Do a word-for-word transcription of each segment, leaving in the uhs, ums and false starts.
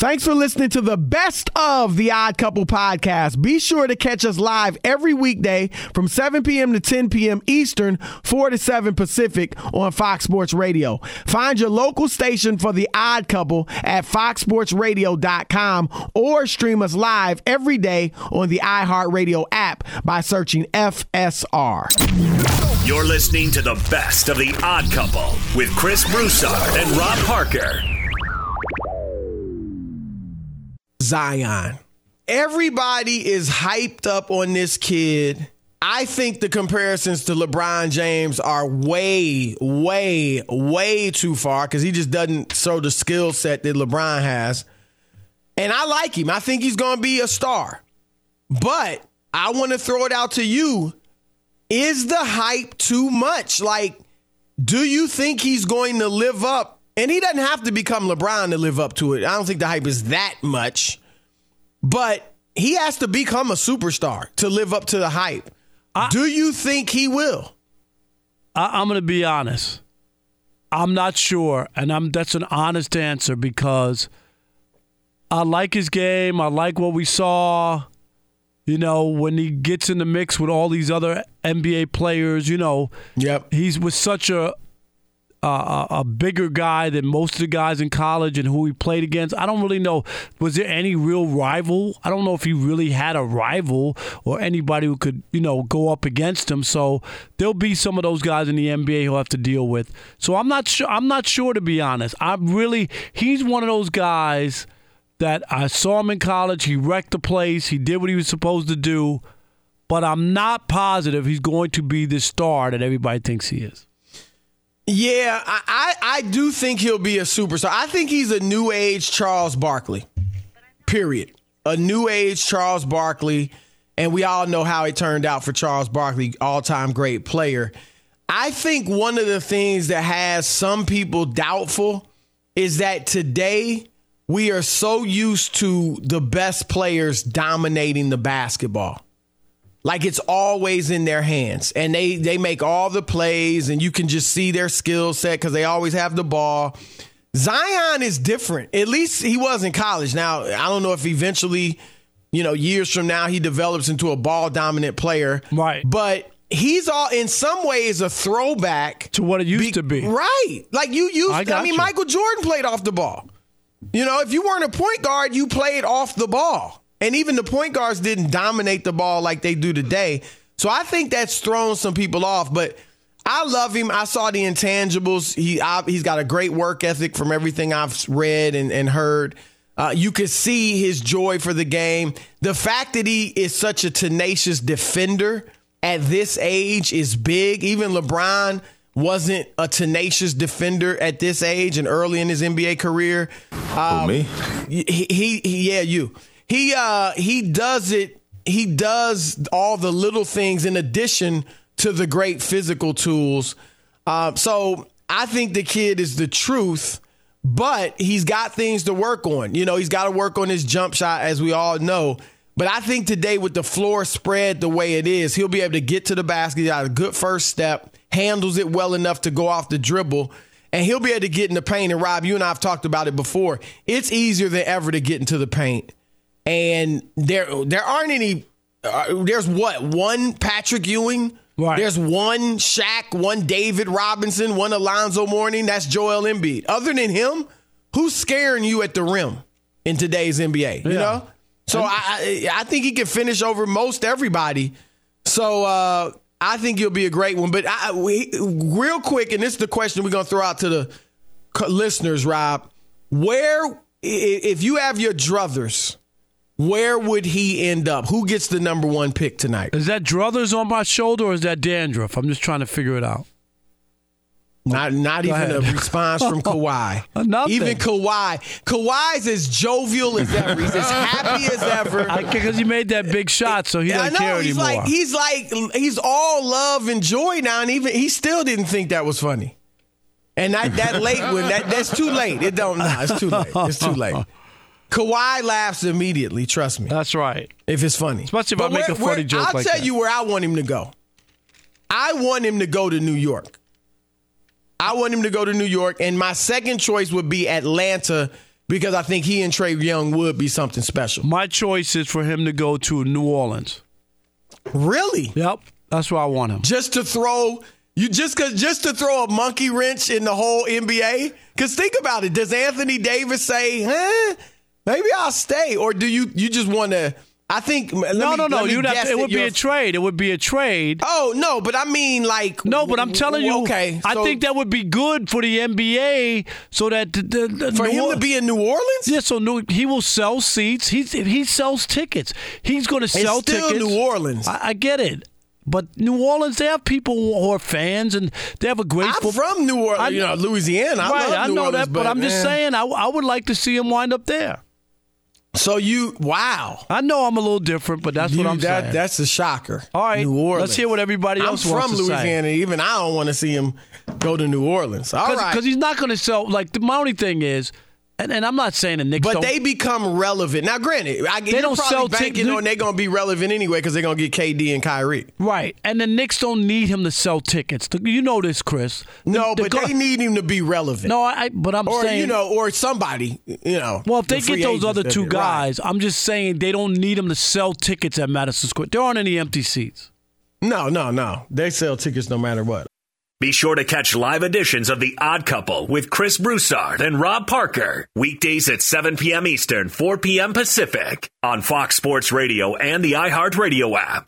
Thanks for listening to the best of the Odd Couple podcast. Be sure to catch us live every weekday from seven p.m. to ten p.m. Eastern, four to seven Pacific on Fox Sports Radio. Find your local station for the Odd Couple at fox sports radio dot com or stream us live every day on the iHeartRadio app by searching F S R. You're listening to the best of the Odd Couple with Chris Broussard and Rob Parker. Zion. Everybody is hyped up on this kid. I think the comparisons to LeBron James are way, way, way too far because he just doesn't show the skill set that LeBron has. And I like him. I think he's going to be a star. But I want to throw it out to you. Is the hype too much? Like, do you think he's going to live up? And he doesn't have to become LeBron to live up to it. I don't think the hype is that much. But he has to become a superstar to live up to the hype. I, do you think he will? I, I'm going to be honest. I'm not sure. And I'm that's an honest answer because I like his game. I like what we saw. You know, when he gets in the mix with all these other N B A players, you know, yep. he's with such a, a a bigger guy than most of the guys in college and who he played against. I don't really know. Was there any real rival? I don't know if he really had a rival or anybody who could, you know, go up against him. So there'll be some of those guys in the N B A he'll have to deal with. So I'm not sure. I'm not sure, to be honest. I'm really. He's one of those guys that I saw him in college. He wrecked the place. He did what he was supposed to do. But I'm not positive he's going to be the star that everybody thinks he is. Yeah, I, I, I do think he'll be a superstar. I think he's a new age Charles Barkley, period. A new age Charles Barkley. And we all know how it turned out for Charles Barkley, all-time great player. I think one of the things that has some people doubtful is that today – we are so used to the best players dominating the basketball. Like it's always in their hands. And they, they make all the plays and you can just see their skill set because they always have the ball. Zion is different. At least he was in college. Now, I don't know if eventually, you know, years from now he develops into a ball-dominant player. Right. But he's all in some ways a throwback. To what it used be, to be. Right. Like you used I, I mean, you. Michael Jordan played off the ball. You know, if you weren't a point guard, you played off the ball. And even the point guards didn't dominate the ball like they do today. So I think that's thrown some people off. But I love him. I saw the intangibles. He, I, he's got a great work ethic from everything I've read and, and heard. Uh, you could see his joy for the game. The fact that he is such a tenacious defender at this age is big. Even LeBron wasn't a tenacious defender at this age and early in his N B A career. Um, oh, me? He, he, he, yeah, you. He, uh, he does it. He does all the little things in addition to the great physical tools. Uh, so I think the kid is the truth, but he's got things to work on. You know, he's got to work on his jump shot, as we all know. But I think today with the floor spread the way it is, he'll be able to get to the basket. He's got a good first step, handles it well enough to go off the dribble, and he'll be able to get in the paint. And, Rob, you and I have talked about it before. It's easier than ever to get into the paint. And there there aren't any uh, – there's what, one Patrick Ewing? Right. There's one Shaq, one David Robinson, one Alonzo Mourning. That's Joel Embiid. Other than him, who's scaring you at the rim in today's N B A? You yeah. know? So I I think he can finish over most everybody. So uh, I think he'll be a great one. But I, we, real quick, and this is the question we're going to throw out to the listeners, Rob. Where, if you have your druthers, where would he end up? Who gets the number one pick tonight? Is that druthers on my shoulder or is that dandruff? I'm just trying to figure it out. Not not even ahead. a response from Kawhi. Nothing. Even Kawhi. Kawhi's as jovial as ever. He's as happy as ever. Because he made that big shot, so he doesn't I know, care he's anymore. Like, he's like, he's all love and joy now, and even he still didn't think that was funny. And that, that late one, that, that's too late. It don't, no, it's too late. It's too late. Kawhi laughs immediately, trust me. That's right. If it's funny. Especially if but I make where, a funny where, joke I'll like tell that. you where I want him to go. I want him to go to New York. I want him to go to New York, and my second choice would be Atlanta because I think he and Trae Young would be something special. My choice is for him to go to New Orleans. Really? Yep, that's where I want him. Just to throw you just cause, just to throw a monkey wrench in the whole N B A? Because think about it. Does Anthony Davis say, huh, maybe I'll stay? Or do you you just want to – I think – No, me, no, no. You'd have to, it would be you're, a trade. It would be a trade. Oh, no, but I mean like – No, but I'm telling you, okay, I so think that would be good for the N B A so that – the, the, the For New him or- to be in New Orleans? Yeah, so New, he will sell seats. He's, he sells tickets. He's going to sell it's still tickets. New Orleans. I, I get it. But New Orleans, they have people who are fans, and they have a great. I'm fo- from New Orleans, I- you know, Louisiana. I right, love I New know Orleans, that, but, I'm just man. saying, I, I would like to see him wind up there. So you, wow. I know I'm a little different, but that's You- what I'm that, saying. That's a shocker. All right, New Orleans. let's hear what everybody I'm else from wants to Louisiana. say. Even I don't want to see him go to New Orleans. All Cause, right. Because he's not going to sell. Like, the, my only thing is, and, and I'm not saying the Knicks But don't. they become relevant. Now, granted, I, you're don't probably sell banking tickets. on they're going to be relevant anyway because they're going to get K D and Kyrie. Right, and the Knicks don't need him to sell tickets. The- You know this, Chris. The- No, the but go- they need him to be relevant. No, I. But I'm or, saying, you know, or somebody, you know. well, if they the get free those agents other that two did. Right. guys, I'm just saying they don't need him to sell tickets at Madison Square. There aren't any empty seats. No, no, no. They sell tickets no matter what. Be sure to catch live editions of The Odd Couple with Chris Broussard and Rob Parker. Weekdays at seven p.m. Eastern, four p.m. Pacific on Fox Sports Radio and the iHeartRadio app.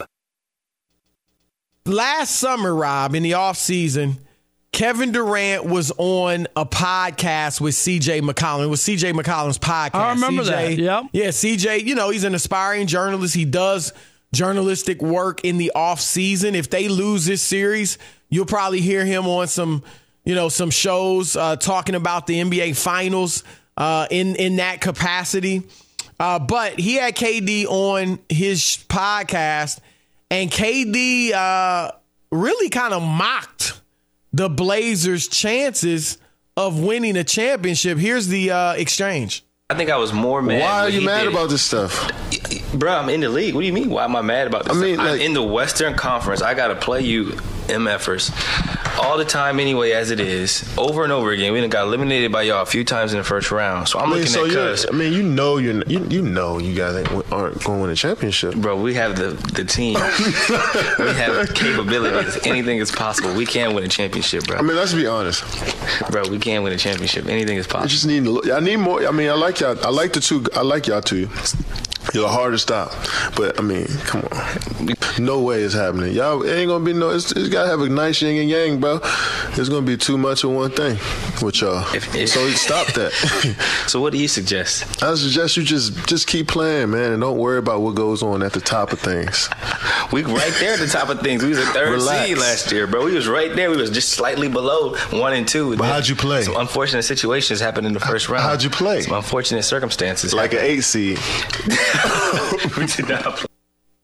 Last summer, Rob, in the offseason, Kevin Durant was on a podcast with C J McCollum. It was C J McCollum's podcast. I remember C J, that, yep. Yeah, C J, you know, he's an aspiring journalist. He does journalistic work in the offseason. If they lose this series, you'll probably hear him on some, you know, some shows uh, talking about the N B A Finals uh, in, in that capacity. Uh, but he had K D on his podcast, and K D uh, really kind of mocked the Blazers' chances of winning a championship. Here's the uh, exchange. I think I was more mad. Why are when you he mad did it. about this stuff? Bro, I'm in the league. What do you mean? Why am I mad about this? I mean, stuff? I'm like- in the Western Conference. I got to play you MFers all the time anyway, as it is, over and over again. We done got eliminated by y'all a few times in the first round. So I'm I mean, looking so at you're, cuz. I mean, you know, you're, you you know, you guys ain't, aren't going to win a championship. Bro, we have the, the team. We have capabilities. Anything is possible. We can win a championship, bro. I mean, let's be honest. Bro, we can win a championship. Anything is I possible. just need. I need more. I mean, I like y'all. I like the two. I like y'all two. You're hard to stop, but I mean, come on. No way it's happening. Y'all it ain't gonna be no. It's, it's gotta have a nice yin and yang, bro. It's gonna be too much of one thing with y'all. If- if- so stop that. So what do you suggest? I suggest you just just keep playing, man, and don't worry about what goes on at the top of things. We right there at the top of things. We was a third Relax. seed last year, bro. We was right there. We was just slightly below one and two. But how'd you play? Some unfortunate situations happened in the first round. How'd you play? Some unfortunate circumstances. Like an happened. eight seed. We did not play.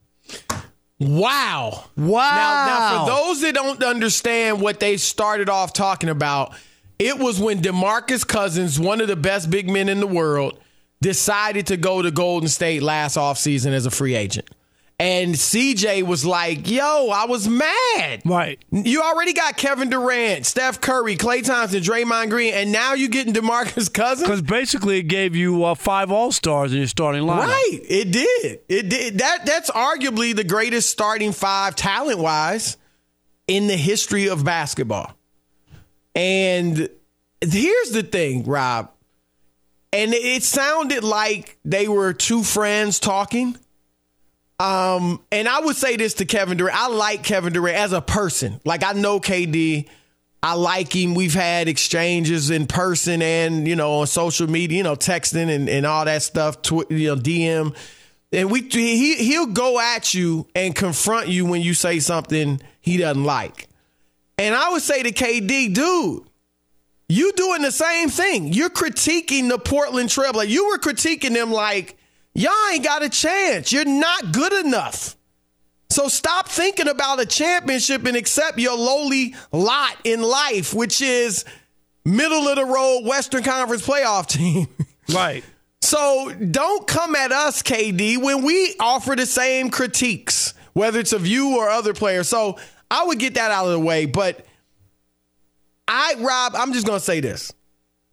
Wow. Wow. Now, now, for those that don't understand what they started off talking about, it was when DeMarcus Cousins, one of the best big men in the world, decided to go to Golden State last offseason as a free agent. And C J was like, yo, I was mad. Right. You already got Kevin Durant, Steph Curry, Klay Thompson, Draymond Green, and now you're getting DeMarcus Cousins? Because basically it gave you uh, five All-Stars in your starting lineup. Right. It did. It did. That that's arguably the greatest starting five talent-wise in the history of basketball. And here's the thing, Rob. And it sounded like they were two friends talking. Um, and I would say this to Kevin Durant. I like Kevin Durant as a person. Like, I know K D. I like him. We've had exchanges in person and, you know, on social media, you know, texting and, and all that stuff, tw- you know, D M. And we he, he'll go at you and confront you when you say something he doesn't like. And I would say to K D, dude, you doing the same thing. You're critiquing the Portland Trail Blazers. You were critiquing them like, y'all ain't got a chance. You're not good enough. So stop thinking about a championship and accept your lowly lot in life, which is middle of the road Western Conference playoff team. Right. So don't come at us, K D, when we offer the same critiques, whether it's of you or other players. So I would get that out of the way. But I, Rob, I'm just going to say this.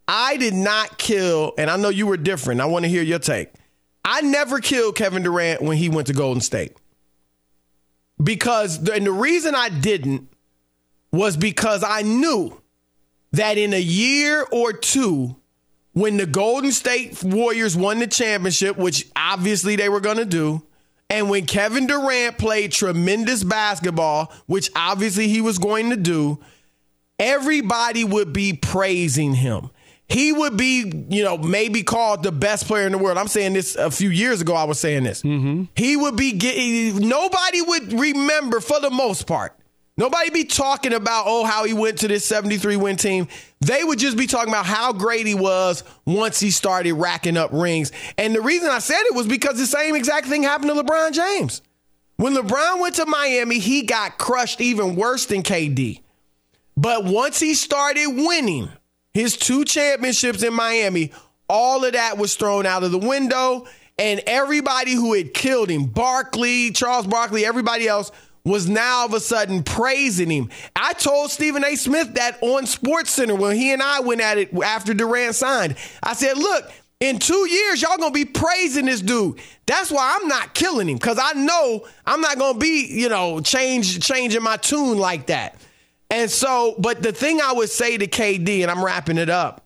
I did not kill, and I know you were different. I want to hear your take. I never killed Kevin Durant when he went to Golden State. Because, and the reason I didn't was because I knew that in a year or two, when the Golden State Warriors won the championship, which obviously they were going to do, and when Kevin Durant played tremendous basketball, which obviously he was going to do, everybody would be praising him. He would be, you know, maybe called the best player in the world. I'm saying this a few years ago. I was saying this. Mm-hmm. He would be getting, nobody would remember for the most part. Nobody be talking about, oh, how he went to this seventy-three win team. They would just be talking about how great he was once he started racking up rings. And the reason I said it was because the same exact thing happened to LeBron James. When LeBron went to Miami, he got crushed even worse than K D. But once he started winning his two championships in Miami, all of that was thrown out of the window. And everybody who had killed him, Barkley, Charles Barkley, everybody else, was now all of a sudden praising him. I told Stephen A. Smith that on SportsCenter when he and I went at it after Durant signed. I said, look, in two years, y'all going to be praising this dude. That's why I'm not killing him, because I know I'm not going to be, you know, change changing my tune like that. And so, but the thing I would say to K D, and I'm wrapping it up,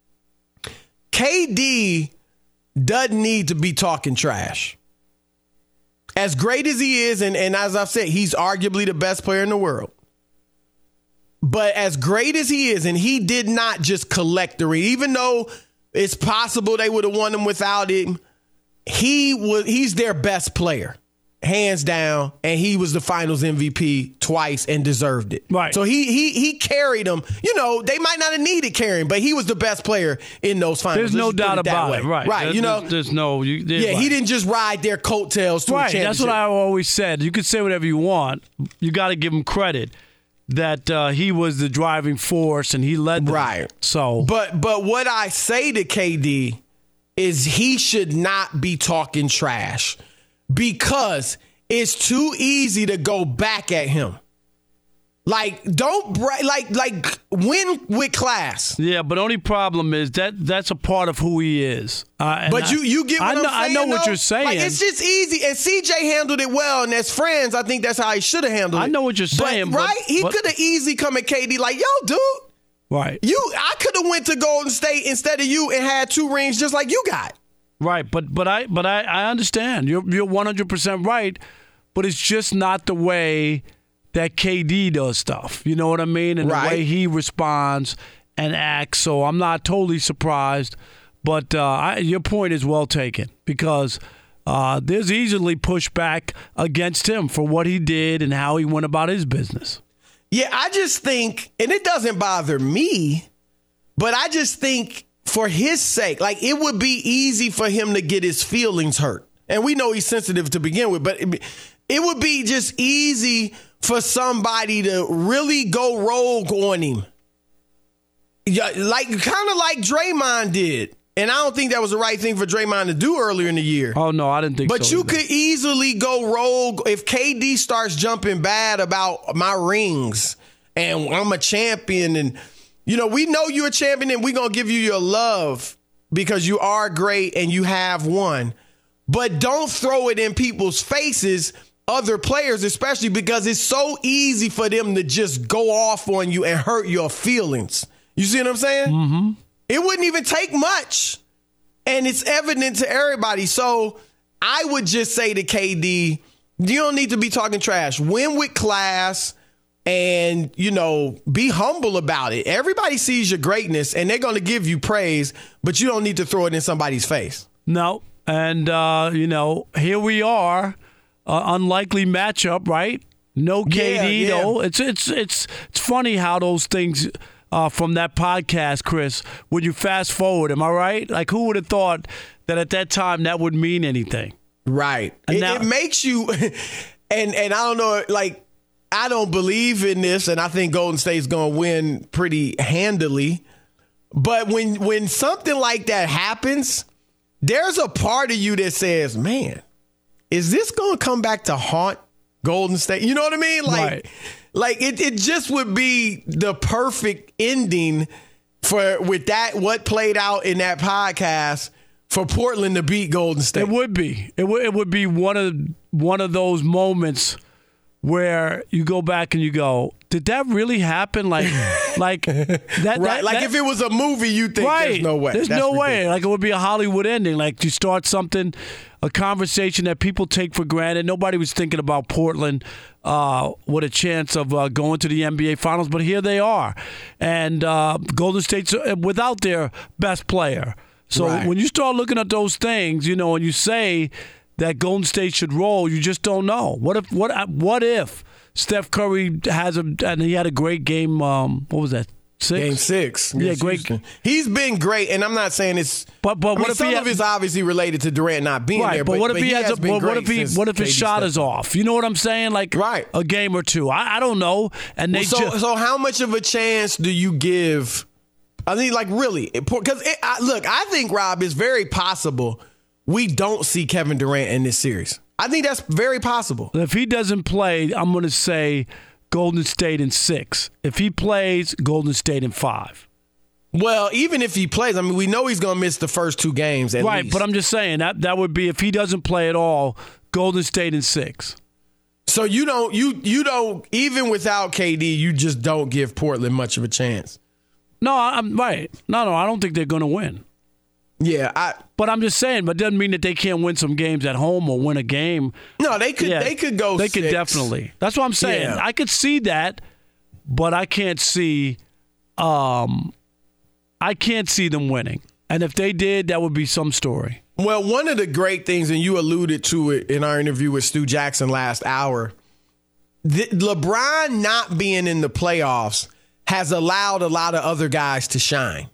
K D doesn't need to be talking trash. As great as he is, and, and as I've said, he's arguably the best player in the world. But as great as he is, and he did not just collect the ring, even though it's possible they would have won him without him, he was he's their best player, hands down, and he was the Finals M V P twice and deserved it. Right. So he he he carried them. You know, they might not have needed carrying, but he was the best player in those finals. There's no doubt about it. Right. Right. There's, you know, there's, there's no. You, yeah, right. he didn't just ride their coattails to right. a championship. That's what I always said. You could say whatever you want. You got to give him credit that uh, he was the driving force and he led them. Right. So, but but what I say to K D is he should not be talking trash, because it's too easy to go back at him. Like, don't like like win with class. Yeah, but only problem is that that's a part of who he is. Uh, but I, you you get what I I'm know, saying. I know what though? you're saying. Like, it's just easy, and C J handled it well. And as friends, I think that's how he should have handled it. I know what you're saying, but, right? But, he but, could have easily come at K D like, "Yo, dude, right? You, I could have went to Golden State instead of you and had two rings just like you got." Right, but but I but I, I understand. You're you're one hundred percent right, but it's just not the way that K D does stuff. You know what I mean? And right. the way he responds and acts. So I'm not totally surprised, but uh, I, your point is well taken, because uh, there's easily pushback against him for what he did and how he went about his business. Yeah, I just think, and it doesn't bother me, but I just think, for his sake, like, it would be easy for him to get his feelings hurt. And we know he's sensitive to begin with, but it, it would be just easy for somebody to really go rogue on him. Yeah, like, kind of like Draymond did. And I don't think that was the right thing for Draymond to do earlier in the year. Oh, no, I didn't think but so. But you either. could easily go rogue if K D starts jumping bad about my rings and I'm a champion, and you know, we know you're a champion and we're going to give you your love because you are great and you have won. But don't throw it in people's faces, other players especially, because it's so easy for them to just go off on you and hurt your feelings. You see what I'm saying? Mm-hmm. It wouldn't even take much. And it's evident to everybody. So I would just say to K D, you don't need to be talking trash. Win with class. And, you know, be humble about it. Everybody sees your greatness, and they're going to give you praise, but you don't need to throw it in somebody's face. No. And, uh, you know, here we are, uh, unlikely matchup, right? No K D, yeah, yeah. though. It's, it's, it's, it's funny how those things uh, from that podcast, Chris, when you fast forward, am I right? Like, who would have thought that at that time that would mean anything? Right. It, now, it makes you, and, and I don't know, like, I don't believe in this, and I think Golden State's going to win pretty handily. But when when something like that happens, there's a part of you that says, man, is this going to come back to haunt Golden State? You know what I mean? Like, right. like it, it just would be the perfect ending for with that what played out in that podcast for Portland to beat Golden State. It would be. It would. It would be one of one of those moments where you go back and you go, did that really happen? Like, like that. Right. that like that, if it was a movie, you think right. there's no way. There's That's no ridiculous. way. Like it would be a Hollywood ending. Like you start something, a conversation that people take for granted. Nobody was thinking about Portland uh, with a chance of uh, going to the N B A Finals, but here they are, and uh, Golden State's without their best player. So right. when you start looking at those things, you know, and you say that Golden State should roll, you just don't know. What if? What? What if Steph Curry has a and he had a great game? Um, what was that? Six? Game six. Yeah, against great. Houston. He's been great, and I'm not saying it's. But but I what mean, if some he of had, it's obviously related to Durant not being right? there. But, But what if but he, he has, has a? been What, what great if he? since What if his K D shot stepped is in. off? You know what I'm saying? Like Right. a game or two. I, I don't know. And they Well, so just, so how much of a chance do you give? I mean, like really, because look, I think Rob is very possible we don't see Kevin Durant in this series. I think that's very possible. if he doesn't play, I'm going to say Golden State in six. If he plays, Golden State in five. Well, even if he plays, I mean, we know he's going to miss the first two games at Right, least. but I'm just saying that that would be if he doesn't play at all, Golden State in six. So you don't you you don't even without K D, you just don't give Portland much of a chance. No, I'm right. No, no, I don't think they're going to win. Yeah, I But I'm just saying, but it doesn't mean that they can't win some games at home or win a game. no, they could Yeah, they could go. They six. could definitely. That's what I'm saying. Yeah. I could see that, but I can't see. Um, I can't see them winning. And if they did, that would be some story. Well, one of the great things, and you alluded to it in our interview with Stu Jackson last hour, the, LeBron not being in the playoffs has allowed a lot of other guys to shine.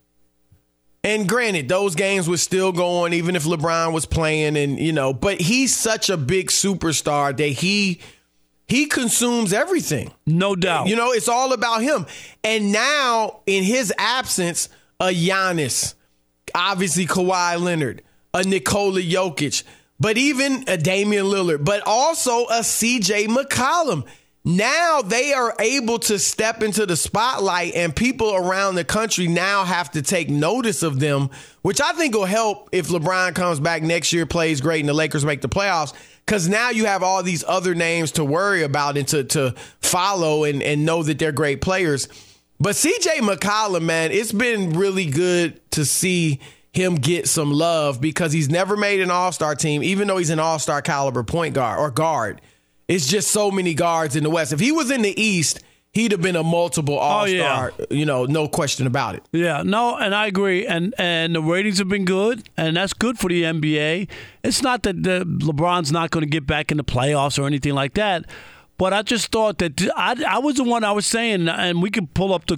And granted, those games were still going, even if LeBron was playing, and you know, but he's such a big superstar that he he consumes everything. No doubt. You know, it's all about him. And now, in his absence, a Giannis, obviously Kawhi Leonard, a Nikola Jokic, but even a Damian Lillard, but also a C J McCollum. Now they are able to step into the spotlight, and people around the country now have to take notice of them, which I think will help if LeBron comes back next year, plays great, and the Lakers make the playoffs, because now you have all these other names to worry about and to, to follow and, and know that they're great players. But C J McCollum, man, it's been really good to see him get some love because he's never made an all-star team, even though he's an all-star caliber point guard or guard. It's just so many guards in the West. If he was in the East, he'd have been a multiple all-star, oh, yeah. you know, no question about it. Yeah, no, and I agree. And and the ratings have been good, and that's good for the N B A. It's not that the, LeBron's not going to get back in the playoffs or anything like that, but I just thought that I, I was the one I was saying, and we can pull up the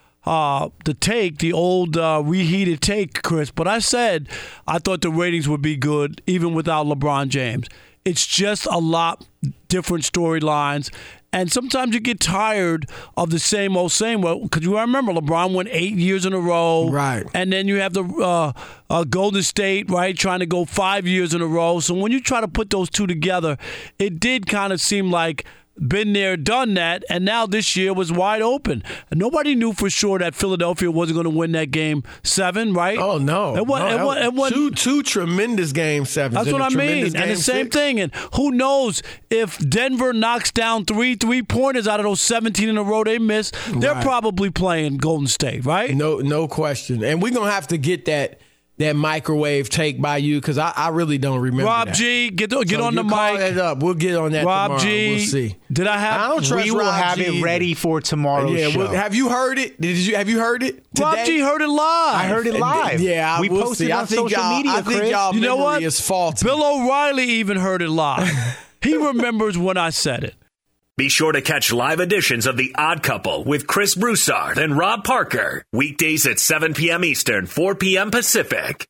uh, the take, the old uh, reheated take, Chris, but I said I thought the ratings would be good even without LeBron James. It's just a lot different storylines. And sometimes you get tired of the same old same. Because you remember, LeBron went eight years in a row. Right. And then you have the uh, uh, Golden State, right, trying to go five years in a row. So when you try to put those two together, it did kind of seem like been there, done that, and now this year was wide open. And nobody knew for sure that Philadelphia wasn't going to win that game seven, right? Oh, no. It was, no, it was, it was, two, two tremendous game sevens. That's and what a I mean. tremendous And the game same six. thing. And who knows if Denver knocks down three three-pointers out of those seventeen in a row they missed, they're Right. probably playing Golden State, right? No, no question. And we're going to have to get that that microwave take by you because I, I really don't remember Rob that. G, get, get So on the you call mic. that up. We'll get on that Rob tomorrow. G, We'll see. did I have? I don't trust We will Rob have G it either. ready for tomorrow's Yeah, show. well, have you heard it? Did you have you heard it today? Rob G heard it live. I heard it live. Yeah, we we'll posted see. it I on think social y'all, media, I think Chris. y'all You know memory what? is faulty. Bill O'Reilly even heard it live. He remembers when I said it. Be sure to catch live editions of The Odd Couple with Chris Broussard and Rob Parker. Weekdays at seven p.m. Eastern, four p.m. Pacific.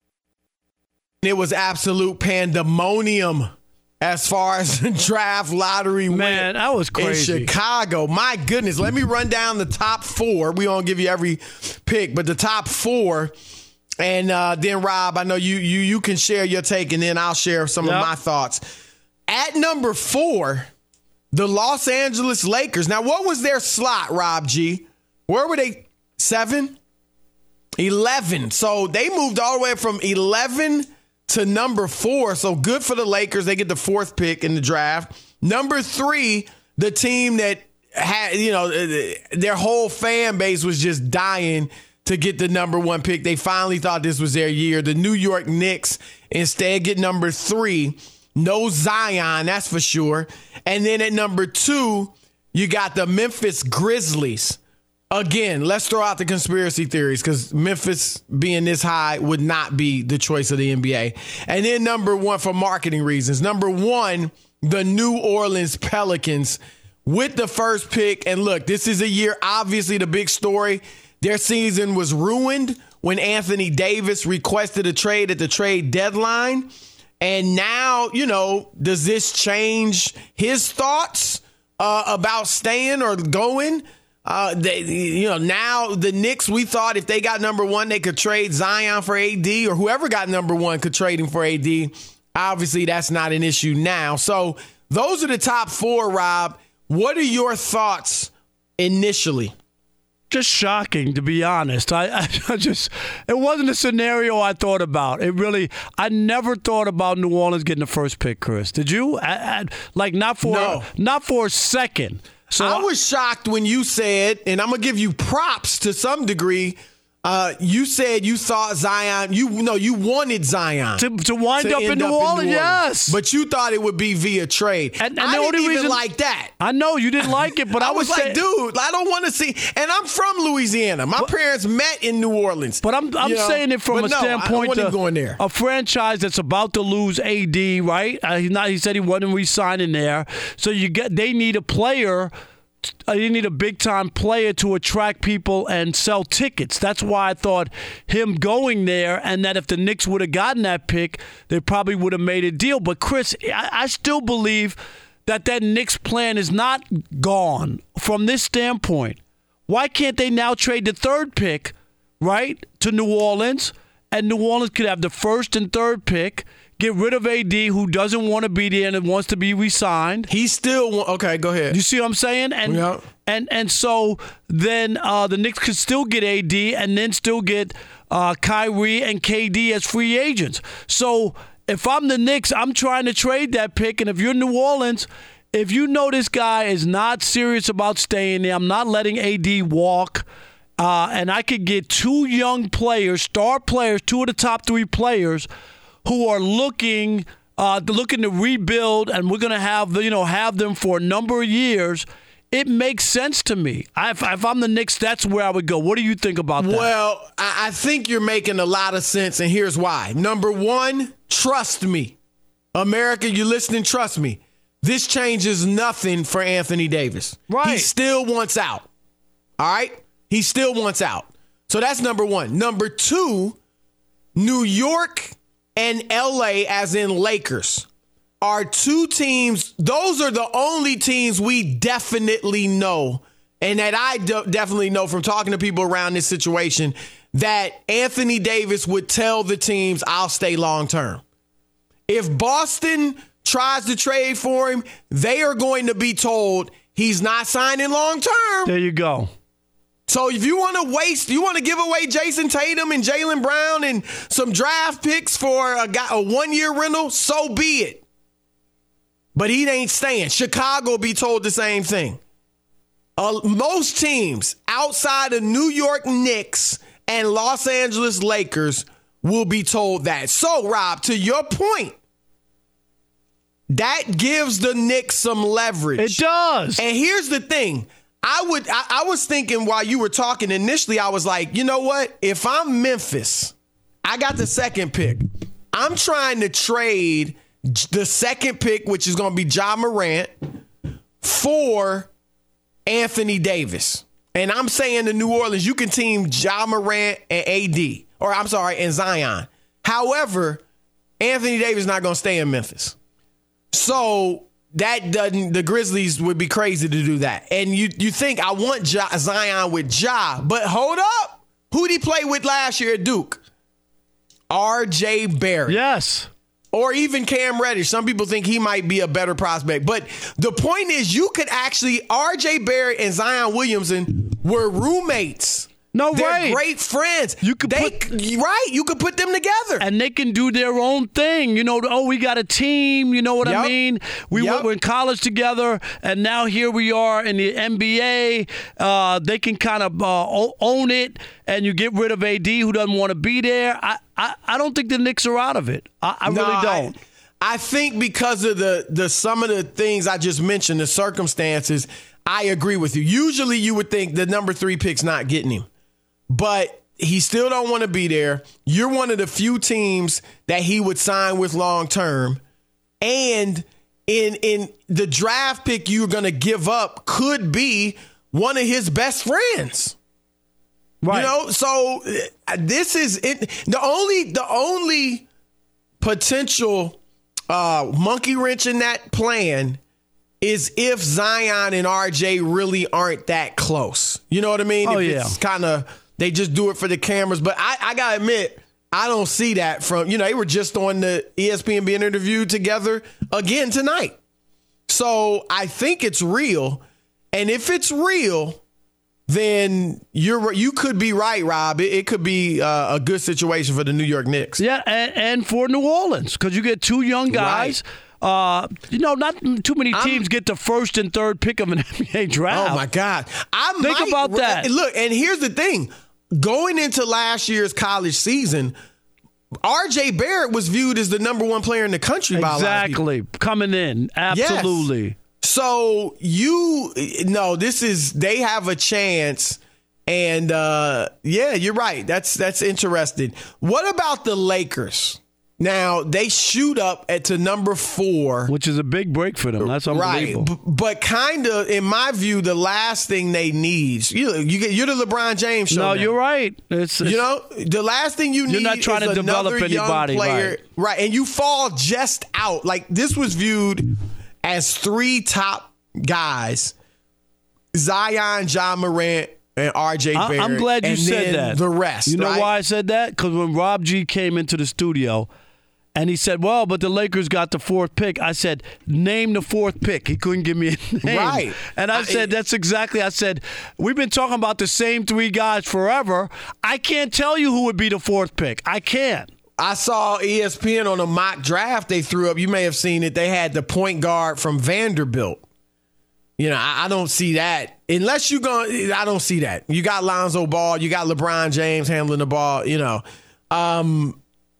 It was absolute pandemonium as far as the draft lottery went. Man, that was crazy. In Chicago. My goodness. Let me run down the top four. We won't give you every pick, but the top four. And uh, then, Rob, I know you you you can share your take, and then I'll share some Yep. of my thoughts. At number four, the Los Angeles Lakers. Now, what was their slot, Rob G? Where were they? Seven? eleven. So they moved all the way from eleven to number four. So good for the Lakers. They get the fourth pick in the draft. Number three, the team that had, you know, their whole fan base was just dying to get the number one pick. They finally thought this was their year. The New York Knicks instead get number three. No Zion, that's for sure. And then at number two, you got the Memphis Grizzlies. Again, let's throw out the conspiracy theories because Memphis being this high would not be the choice of the N B A. And then number one, for marketing reasons, number one, the New Orleans Pelicans with the first pick. And look, this is a year, obviously the big story. Their season was ruined when Anthony Davis requested a trade at the trade deadline. And now, you know, does this change his thoughts uh, about staying or going? Uh, they, you know, now the Knicks, we thought if they got number one, they could trade Zion for A D, or whoever got number one could trade him for A D. Obviously, that's not an issue now. So those are the top four, Rob. What are your thoughts initially? Just shocking, to be honest. I, I, I just, it wasn't a scenario I thought about. It really, I never thought about New Orleans getting the first pick, Chris. Did you? I, I, like, not for, no. not for a second. So I was shocked when you said, and I'm going to give you props to some degree, uh, you said you thought Zion, you know, you wanted Zion. To, to wind to up, in, end New up Orleans, in New Orleans, yes. But you thought it would be via trade. And, and I the didn't only even reason, like that. I know, you didn't like it, but I, I was like, say, dude, I don't want to see. And I'm from Louisiana. My but, parents met in New Orleans. But I'm, I'm you know? saying it from but a no, standpoint of going there. A franchise that's about to lose A D, right? Uh, he, not, he said he wasn't re-signing there. So you get they need a player. Uh, you need a big-time player to attract people and sell tickets. That's why I thought him going there, and that if the Knicks would have gotten that pick, they probably would have made a deal. But, Chris, I, I still believe that that Knicks plan is not gone from this standpoint. Why can't they now trade the third pick, right, to New Orleans, and New Orleans could have the first and third pick, get rid of A D, who doesn't want to be there and wants to be re-signed. He still – okay, go ahead. You see what I'm saying? And yeah. and and so then uh, the Knicks could still get A D and then still get uh, Kyrie and K D as free agents. So if I'm the Knicks, I'm trying to trade that pick. And if you're New Orleans, if you know this guy is not serious about staying there, I'm not letting A D walk, uh, and I could get two young players, star players, two of the top three players – who are looking uh, looking to rebuild, and we're going to have you know have them for a number of years. It makes sense to me. I, if, if I'm the Knicks, that's where I would go. What do you think about that? Well, I, I think you're making a lot of sense, and here's why. Number one, trust me. America, you listening, trust me. This changes nothing for Anthony Davis. Right. He still wants out. All right? He still wants out. So that's number one. Number two, New York and L A, as in Lakers, are two teams. Those are the only teams we definitely know, and that I de- definitely know from talking to people around this situation, that Anthony Davis would tell the teams, I'll stay long term. If Boston tries to trade for him, they are going to be told he's not signing long term. There you go. So if you want to waste, you want to give away Jason Tatum and Jaylen Brown and some draft picks for a, guy, a one-year rental, so be it. But he ain't staying. Chicago will be told the same thing. Uh, most teams outside of New York Knicks and Los Angeles Lakers will be told that. So, Rob, to your point, that gives the Knicks some leverage. It does. And here's the thing. I would. I, I was thinking while you were talking initially, I was like, you know what? If I'm Memphis, I got the second pick. I'm trying to trade the second pick, which is going to be Ja Morant, for Anthony Davis. And I'm saying to New Orleans, you can team Ja Morant and A D, or I'm sorry, and Zion. However, Anthony Davis is not going to stay in Memphis. So that doesn't, the Grizzlies would be crazy to do that. And you you think, I want ja, Zion with Ja, but hold up. Who did he play with last year at Duke? R J Barrett. Yes. Or even Cam Reddish. Some people think he might be a better prospect. But the point is, you could actually, R J Barrett and Zion Williamson were roommates No, They're right. great friends. You could they, put, right. You could put them together, and they can do their own thing. You know, oh, we got a team. You know what yep. I mean? We yep. were in college together, and now here we are in the N B A. Uh, they can kind of uh, own it, and you get rid of A D, who doesn't want to be there. I, I, I don't think the Knicks are out of it. I, I no, really don't. I, I think because of the the some of the things I just mentioned, the circumstances. I agree with you. Usually, you would think the number three pick's not getting him. But he still don't want to be there. You're one of the few teams that he would sign with long term. And in in the draft pick you're going to give up could be one of his best friends. Right. You know, so uh, this is it. The only the only potential uh, monkey wrench in that plan is if Zion and R J really aren't that close. You know what I mean? Oh, if yeah. It's kind of, they just do it for the cameras. But I, I got to admit, I don't see that from, you know, they were just on the E S P N being interviewed together again tonight. So I think it's real. And if it's real, then you're you could be right, Rob. It, it could be uh, a good situation for the New York Knicks. Yeah, and, and for New Orleans, because you get two young guys. Right. Uh, you know, not too many teams I'm, get the first and third pick of an N B A draft. Oh, my God. I Think might, about that. Look, and here's the thing. Going into last year's college season, R J Barrett was viewed as the number one player in the country by a lot of people. Exactly. Coming in. Absolutely. Yes. So you, no, this is, they have a chance. And, uh, yeah, you're right. That's, that's interesting. What about the Lakers? Now, they shoot up at to number four. Which is a big break for them. That's unbelievable. Right. B- but kind of, in my view, the last thing they need, you, you get, you're the LeBron James show. No, now. you're right. It's, it's, you know, the last thing you need you're not trying is to develop another anybody, young player. Right. right. And you fall just out. Like, this was viewed as three top guys, Zion, John Morant, and R J Barrett. I'm glad you and said then that. The rest. You know right? why I said that? Because when Rob G came into the studio, and he said, well, but the Lakers got the fourth pick. I said, name the fourth pick. He couldn't give me a name. Right. And I, I said, that's exactly, I said, we've been talking about the same three guys forever. I can't tell you who would be the fourth pick. I can't. I saw E S P N on a mock draft they threw up. You may have seen it. They had the point guard from Vanderbilt. You know, I, I don't see that. Unless you're going, I don't see that. You got Lonzo Ball. You got LeBron James handling the ball, you know. Um,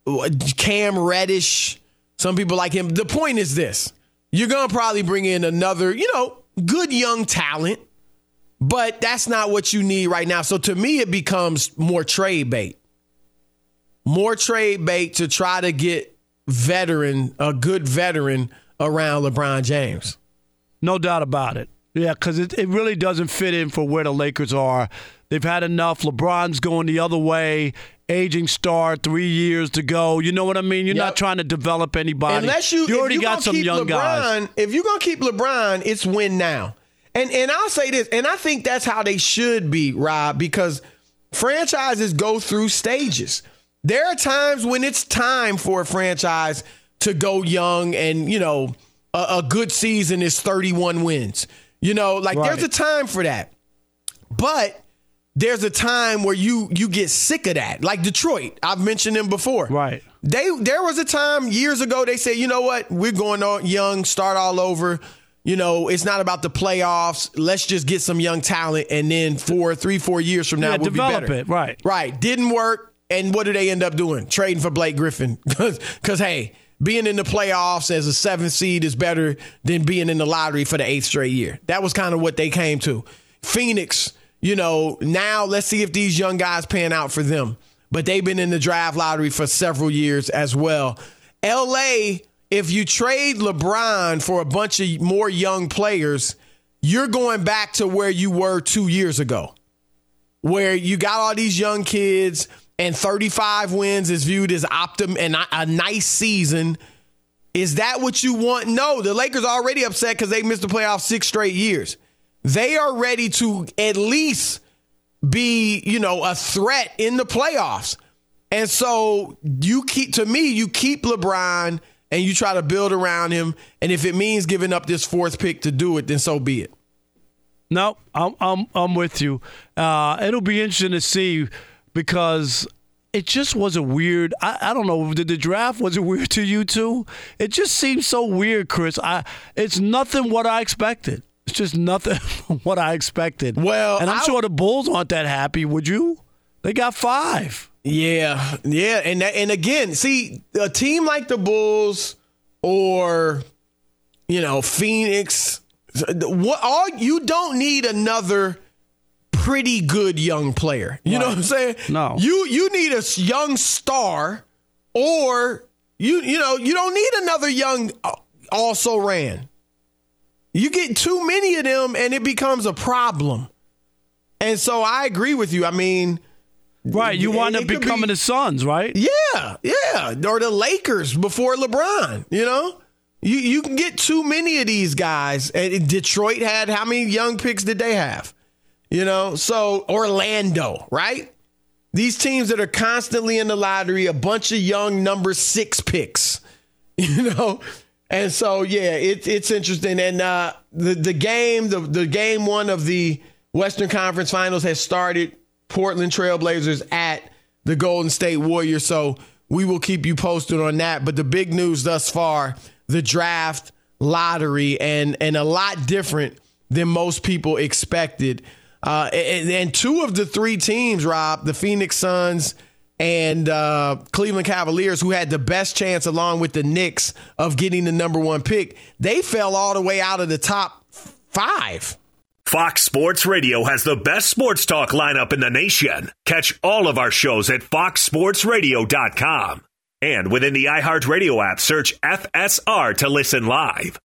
Cam Reddish, some people like him. The point is this. You're going to probably bring in another, you know, good young talent, but that's not what you need right now. So to me, it becomes more trade bait. More trade bait to try to get veteran, a good veteran around LeBron James. No doubt about it. Yeah, because it, it really doesn't fit in for where the Lakers are. They've had enough. LeBron's going the other way. Aging star, three years to go. You know what I mean? You're yep. not trying to develop anybody. Unless you, you already you got some young LeBron, guys. If you're going to keep LeBron, it's win now. And and I'll say this, and I think that's how they should be, Rob, because franchises go through stages. There are times when it's time for a franchise to go young and, you know, a, a good season is thirty-one wins. You know, like right. there's a time for that. But there's a time where you you get sick of that. Like Detroit, I've mentioned them before. Right. They there was a time years ago they said, you know what, we're going on young, start all over. You know, it's not about the playoffs. Let's just get some young talent, and then four, three, four years from now, yeah, we'll develop be better. it. Right. Right. Didn't work, and what do they end up doing? Trading for Blake Griffin. Because, hey, being in the playoffs as a seventh seed is better than being in the lottery for the eighth straight year. That was kind of what they came to. Phoenix, you know, now let's see if these young guys pan out for them. But they've been in the draft lottery for several years as well. L A, if you trade LeBron for a bunch of more young players, you're going back to where you were two years ago, where you got all these young kids and thirty-five wins is viewed as optim and a nice season. Is that what you want? No, the Lakers are already upset because they missed the playoffs six straight years. They are ready to at least be, you know, a threat in the playoffs. And so you keep, to me, you keep LeBron and you try to build around him. And if it means giving up this fourth pick to do it, then so be it. No, I'm I'm I'm with you. Uh, it'll be interesting to see because it just was a weird. I, I don't know. Did the draft was it weird to you too? It just seems so weird, Chris. I it's nothing what I expected. It's just nothing what I expected. Well, and I'm I, sure the Bulls aren't that happy. Would you? They got five. Yeah, yeah, and that, and again, see a team like the Bulls or you know Phoenix. What all you don't need another pretty good young player. You right. know what I'm saying? No. You you need a young star, or you you know you don't need another young also ran. You get too many of them, and it becomes a problem. And so I agree with you. I mean, right? You wind up becoming be, the Suns, right? Yeah, yeah, or the Lakers before LeBron. You know. You you can get too many of these guys. And Detroit had how many young picks did they have? You know, so Orlando, right? These teams that are constantly in the lottery, a bunch of young number six picks, you know? And so, yeah, it, it's interesting. And uh, the, the game, the, the game one of the Western Conference Finals has started. Portland Trailblazers at the Golden State Warriors. So we will keep you posted on that. But the big news thus far, the draft, lottery, and and a lot different than most people expected. Uh, and, and two of the three teams, Rob, the Phoenix Suns and uh, Cleveland Cavaliers, who had the best chance along with the Knicks of getting the number one pick, they fell all the way out of the top five. Fox Sports Radio has the best sports talk lineup in the nation. Catch all of our shows at fox sports radio dot com. And within the iHeartRadio app, search F S R to listen live.